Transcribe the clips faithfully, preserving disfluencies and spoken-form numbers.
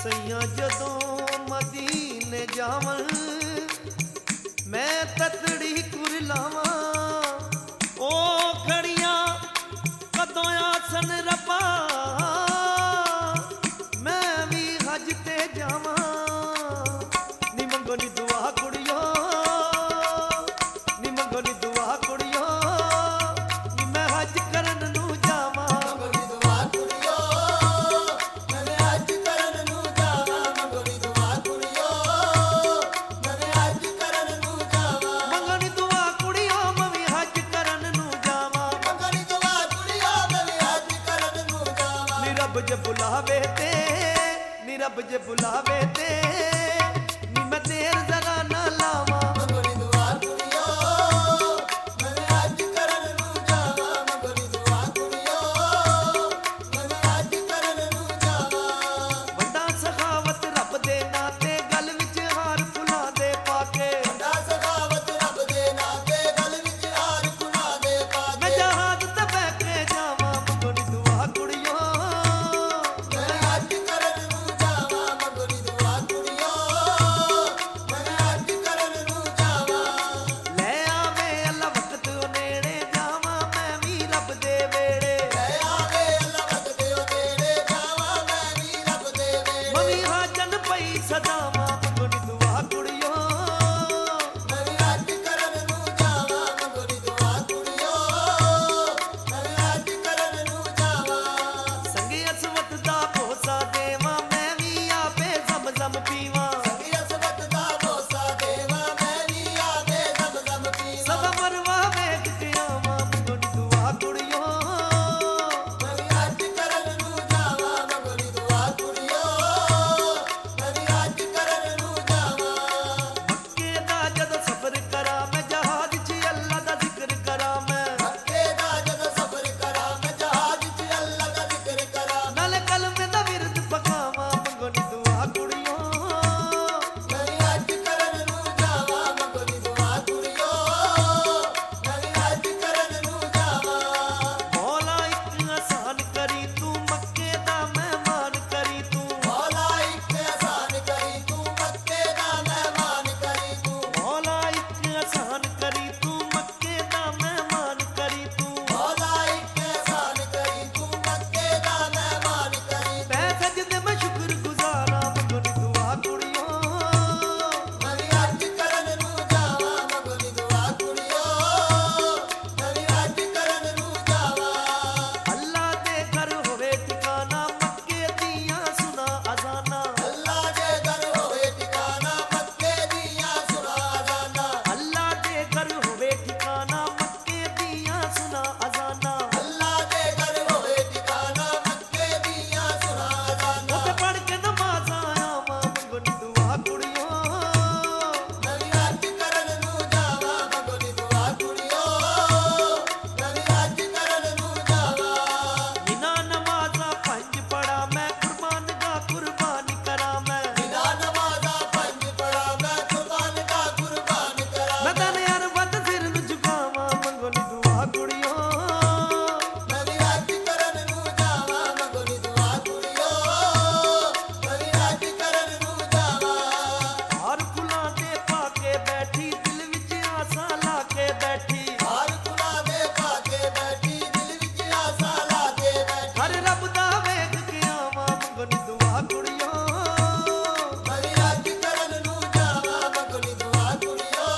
ਸਈਆਂ ਜਦੋਂ ਮਦੀਨੇ ਜਾਵਣ ਮੈਂ ਤਤੜੀ ਕੁਰਲਾਵਾਂ ਉਹ ਖੜੀਆਂ ਕਦੋਂ ਆਸਨ ਰੱਬਾ ਮੈਂ ਵੀ ਹਜ ਤੇ ਜਾਵਾਂ ਨੀ ਮੰਗੋ ਨੀ ਦੁਆ ਕੁੜੀਓ ਨੀ ਮੰਗੋ ਨੀ ਦੁਆ ਕੁੜੀਓ ਨੀ ਮੈਂ ਹਜ ਕਰਨ ਨੂੰ ਜਾਵਾਂ ਮੰਗੋ ਨੀ ਦੁਆ ਕੁੜੀਓ ਮੈਂ ਹਜ ਕਰਨ ਨੂੰ ਜਾਵਾਂ ਮੰਗੋ ਨੀ ਦੁਆ ਕੁੜੀਓ ਮੈਂ ਹਜ ਕਰਨ ਨੂੰ ਜਾਵਾਂ ਮੰਗੋ ਨੀ ਦੁਆ ਕੁੜੀਓ ਮੈਂ ਹਜ ਕਰਨ ਨੂੰ ਜਾਵਾਂ ਮੰਗੋ ਨੀ ਦੁਆ ਕੁੜੀਓ ਮੈਂ ਹਜ ਕਰਨ ਨੂੰ ਜਾਵਾਂ ਨੀ ਰੱਬ ਜੇ ਬੁਲਾਵੇ ਤੇ ਨੀ ਰੱਬ ਜੇ ਬੁਲਾਵੇ ਤੇ ਨੀ ਮੈਂ ਦੇਰ ਜ਼ਰਾ ਨਾ ਲਾਵਾਂ ਮੰਗੋ ਨੀ ਦੁਆ ਕੁੜੀਓ ਮੈਂ ਹਜ ਕਰਨ ਨੂੰ ਜਾਵਾਂ ਮੰਗੋ ਨੀ ਦੁਆ ਕੁੜੀਓ ਮੈਂ ਹਜ ਕਰਨ ਨੂੰ ਜਾਵਾਂ ਵੱਡਾ ਸਖਾਵਤ ਰੱਬ ਦੇ ਨਾਂ ਤੇ ਗਲ ਵਿੱਚ ਹਾਰ ਫੁੱਲਾਂ ਦੇ ਪਾ ਕੇ ਵੱਡਾ ਸਖਾਵਤ ਰੱਬ ਦੇ ਨਾਂ ਤੇ ਗਲ ਵਿੱਚ ਹਾਰ ਫੁੱਲਾਂ ਦੇ ਪਾ ਕੇ ਮੈਂ ਜਹਾਜ਼ ਤੇ ਬਹਿ ਕੇ ਜਾਵਾਂ ਮੰਗੋ ਨੀ ਦੁਆ ਕੁੜੀਓ ਮੈਂ ਹਜ ਕਰਨ ਨੂੰ ਜਾਵਾਂ ਮੰਗੋ ਨੀ ਦੁਆ ਕੁੜੀਓ ਮੈਂ ਹਜ ਕਰਨ ਨੂੰ ਜਾਵਾਂ ਲੈ ਆਵੇ ਅੱਲਾ ਵਕਤ ਉਹ ਨੇੜੇ ਜਾਵਾਂ ਮੈਂ ਵੀ ਰੱਬ ਦੇ ਵੇੜੇ ਲੈ ਆਵੇ ਅੱਲਾ ਵਕਤ ਉਹ ਨੇੜੇ ਜਾਵਾਂ ਮੈਂ ਵੀ ਰੱਬ ਦੇ ਵੇੜੇ ਮੈਂ ਵੀ ਹਾਜਨ ਪਈ ਸਦਾਵਾਂ ਮੰਗੋ ਨੀ ਦੁਆ ਕੁੜੀਓ ਮੈਂ ਵੀ ਹਜ ਕਰਨ ਨੂੰ ਜਾਵਾਂ ਮੰਗੋ ਨੀ ਦੁਆ ਕੁੜੀਓ ਮੈਂ ਵੀ ਹਜ ਕਰਨ ਨੂੰ ਜਾਵਾਂ ਸੰਗੇ ਅਸਵਤ ਦਾ ਭੋਸਾ ਦੇਵਾਂ ਮੈਂ ਵੀ ਆਪੇ ਜ਼ਮ ਜ਼ਮ ਪੀਵਾਂ ਸੰਗੇ ਅਸਵਤ ਦਾ ਭੋਸਾ ਦੇਵਾਂ ਮੈਂ ਵੀ ਆਪੇ ਜ਼ਮ ਜ਼ਮ ਪੀਵਾਂ ਸਦਾ ਮਰਵਾ ਵੇਖ ਕੇ ਆਵਾਂ ਮੰਗੋ ਨੀ ਦੁਆ ਕੁੜੀਓ ਮੈਂ ਵੀ ਹਜ ਕਰਨ ਨੂੰ ਜਾਵਾਂ ਮੰਗੋ ਨੀ ਦੁਆ ਕੁੜੀਓ ਮੈਂ ਵੀ ਹਜ ਕਰਨ ਨੂੰ ਜਾਵਾਂ ਮੱਕੇ ਦਾ ਜਦੋਂ ਸਫ਼ਰ ਕਰਾਂ ਮੈਂ ਜਹਾਜ਼ 'ਚ ਅੱਲਾ ਦਾ ਜ਼ਿਕਰ ਕਰਾਂ ਮੈਂ ਮੱਕੇ ਦਾ ਜਦੋਂ ਸਫ਼ਰ ਕਰਾਂ ਮੈਂ ਜਹਾਜ਼ 'ਚ ਅੱਲਾ ਦਾ ਜ਼ਿਕਰ ਕਰਾਂ ਨਾਲੇ ਕਲਮੇ ਦਾ ਵਿਰਦ ਪਕਾਵਾਂ ਮੰਗੋ ਨੀ ਦੁਆ ਕੁੜੀਓ ਮੈਂ ਵੀ ਹਜ ਕਰਨ ਨੂੰ ਜਾਵਾਂ ਮੰਗੋ ਨੀ ਦੁਆ ਕੁੜੀਓ ਮੈਂ ਵੀ ਹਜ ਕਰਨ ਨੂੰ ਜਾਵਾਂ ਮੌਲਾ ਇੱਕ ਆਸਾਨ ਕਰੀ ਤੂੰ ਮੱਕੇ ਦਾ ਮਹਿਮਾਨ ਕਰੀ ਤੂੰ ਮੌਲਾ ਇੱਕ ਆਸਾਨ ਕਰੀ ਤੂੰ ਮੱਕੇ ਦਾ ਮਹਿਮਾਨ ਕਰੀ ਤੂੰ ਮੌਲਾ ਇੱਕ ਆਸਾਨ ਕਰੀ ਤੂੰ ਮੱਕੇ ਦਾ ਮਹਿਮਾਨ ਕਰੀ ਤੂੰ ਮੌਲਾ ਇੱਕ ਆਸਾਨ ਕਰੀ ਤੂੰ ਮੱਕੇ ਦਾ ਮਹਿਮਾਨ ਕਰੀ ਮੈਂ ਸਜਦੇ ਮੈਂ ਸ਼ੁਕਰ ਗੁਜ਼ਾਰਾਂ ਮੰਗੋ ਨੀ ਦੁਆ ਕੁੜੀਓ ਮੈਂ ਵੀ ਹਜ ਕਰਨ ਨੂੰ ਜਾਵਾਂ ਮੰਗੋ ਨੀ ਦੁਆ ਕੁੜੀਓ ਮੈਂ ਵੀ ਹਜ ਕਰਨ ਨੂੰ ਜਾਵਾਂ ਅੱਲਾ ਦੇ ਘਰ ਹੋਵੇ ਟਿਕਾਣਾ ਮੱਕੇ ਦੀਆਂ ਸੁਣਾ ਅਜ਼ਾਨਾਂ ਅੱਲਾ ਦੇ ਘਰ ਹੋਵੇ ਟਿਕਾਣਾ ਮੱਕੇ ਦੀਆਂ ਸੁਣਾ ਅਜ਼ਾਨਾਂ ਅੱਲਾ ਦੇ ਘਰ ਹੋਵੇ ਟਿਕਾਣਾ ਮੱਕੇ ਦੀਆਂ ਸੁਣਾ ਅਜ਼ਾਨਾਂ ਅੱਲਾ ਦੇ ਘਰ ਹੋਵੇ ਟਿਕਾਣਾ ਮੱਕੇ ਦੀਆਂ ਸੁਣਾ ਅਜ਼ਾਨਾਂ ਉੱਥੇ ਪੜ੍ਹ ਕੇ ਨਮਾਜ਼ਾਂ ਆਵਾਂ ਮੰਗੋ ਨੀ ਦੁਆ ਕੁੜੀਓ ਮੈਂ ਵੀ ਹਜ ਕਰਨ ਨੂੰ ਜਾਵਾਂ ਮੰਗੋ ਨੀ ਦੁਆ ਕੁੜੀਓ ਮੈਂ ਵੀ ਹਜ ਕਰਨ ਨੂੰ ਜਾਵਾਂ ਬਿਨਾਂ ਨਮਾਜ਼ਾਂ ਪੰਜ ਪੜਾ ਮੈਂ ਕੁਰਬਾਨ ਦਾ ਕੁਰਬਾਨ ਕਰਾਂ ਮੈਂ ਬਿਨਾਂ ਨਮਾਜ਼ਾਂ ਪੰਜ ਪੜਾ ਮੈਂ ਕੁਰਬਾਨ ਦਾ ਕੁਰਬਾਨ ਕਰਾਂ ਮੈਂ ਤਾਂ ਯਾਰ ਵੱਧ ਸਿਰ ਨੂੰ ਝੁਕਾਵਾਂ ਮੰਗੋ ਨੀ ਦੁਆ ਕੁੜੀਓ ਮੈਂ ਵੀ ਹਜ ਕਰਨ ਨੂੰ ਜਾਵਾਂ ਮੰਗੋ ਨੀ ਦੁਆ ਕੁੜੀਓ ਮੈਂ ਵੀ ਹਜ ਕਰਨ ਨੂੰ ਜਾਵਾਂ ਹਾਰ ਫੁੱਲਾਂ ਦੇ ਪਾ ਕੇ ਬੈਠੀ ਦਿਲ ਵਿੱਚ ਆਸਾਂ ਲਾ ਕੇ ਬੈਠੀ ਹਾਰ ਫੁੱਲਾਂ ਦੇ ਪਾ ਕੇ ਬੈਠੀ ਦਿਲ ਵਿੱਚ ਆਸਾਂ ਲਾ ਕੇ ਬੈਠੀ ਹਰ ਰੱਬ ਦਾ ਵੇਖ ਕੇ ਆਵਾਂ ਮੰਗੋ ਨੀ ਦੁਆ ਕੁੜੀਓ ਮੈਂ ਵੀ ਹਜ ਕਰਨ ਨੂੰ ਜਾਵਾਂ ਮੰਗੋ ਨੀ ਦੁਆ ਕੁੜੀਓ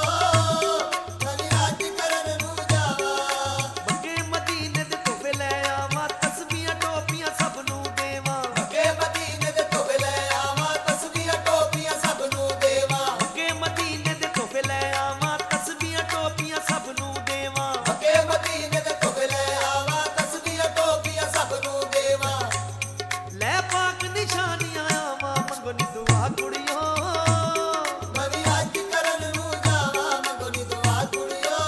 ਮੈਂ ਵੀ ਹਜ ਕਰਨ ਨੂੰ ਜਾਵਾਂ ਮੱਕੇ ਮਦੀਨੇ ਦੇ ਤੋਹਫੇ ਲੈ ਆਵਾਂ ਤਸਬੀਹਾਂ ਟੋਪੀਆਂ ਸਭ ਨੂੰ ਦੇਵਾਂ ਮੱਕੇ ਮਦੀਨੇ ਦੇ ਤੋਹਫੇ ਲੈ ਆਵਾਂ ਤਸਬੀਹਾਂ ਟੋਪੀਆਂ ਸਭ ਨੂੰ ਦੇਵਾਂ ਮੱਕੇ ਮਦੀਨੇ ਦੇ ਤੋਹਫੇ ਲੈ ਆਵਾਂ ਤਸਬੀਹਾਂ ਟੋਪੀਆਂ ਸਭ ਨੂੰ ਦੇਵਾਂ ਮੱਕੇ ਮਦੀਨੇ ਦੇ ਤੋਹਫੇ ਲੈ ਆਵਾਂ ਤਸਬੀਹਾਂ ਟੋਪੀਆਂ ਸਭ ਨੂੰ ਦੇਵਾਂ ਲੈ ਪਾਕ ਨਿਸ਼ਾਨੀਆਂ ਆਵਾਂ ਮੰਗੋ ਨੀ ਦੁਆ ਕੁੜੀਓ ਮੈਂ ਵੀ ਹਜ ਕਰਨ ਨੂੰ ਜਾਵਾਂ ਮੰਗੋ ਨੀ ਦੁਆ ਕੁੜੀਓ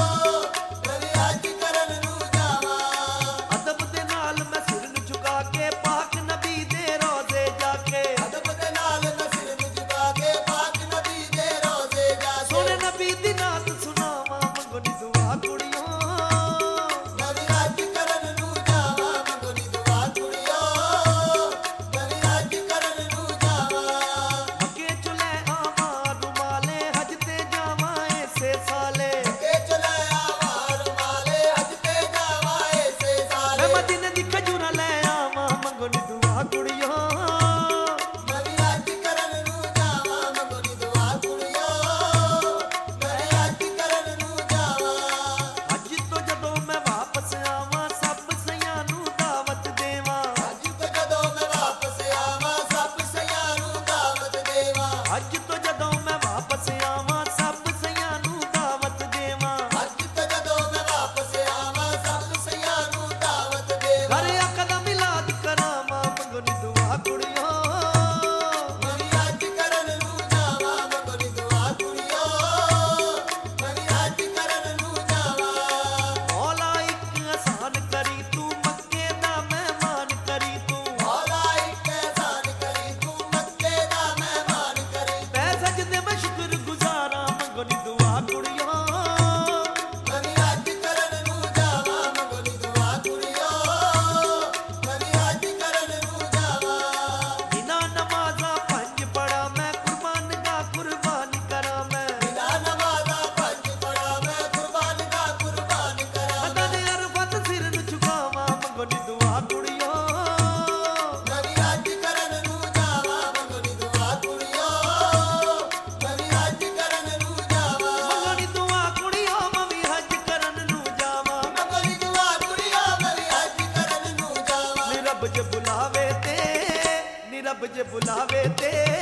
ਮੈਂ ਵੀ ਹਜ ਕਰਨ ਨੂੰ ਜਾਵਾਂ ਅਦਬ ਦੇ ਨਾਲ ਮੈਂ ਸਿਰ ਨੂੰ ਝੁਕਾ ਕੇ ਪਾਕ ਨਬੀ ਦੇ ਰੋਜ਼ੇ ਜਾ ਕੇ ਅਦਬ ਦੇ ਨਾਲ ਮੈਂ ਸਿਰ ਨੂੰ ਝੁਕਾ ਕੇ ਪਾਕ ਨਬੀ ਦੇ ਰੋਜ਼ੇ ਜਾ ਕੇ ਸੋਹਣੇ ਨਬੀ ਦੀ ਨਾਤ ਸੁਣਾਵਾਂ ਮੰਗੋ ਨੀ ਦੁਆ ਕੁੜੀਓ ਮੈਂ ਵੀ ਹਜ ਕਰਨ ਨੂੰ ਜਾਵਾਂ ਮੰਗੋ ਨੀ ਦੁਆ ਕੁੜੀਓ ਮੈਂ ਵੀ ਹਜ ਕਰਨ ਨੂੰ ਜਾਵਾਂ ਤੇ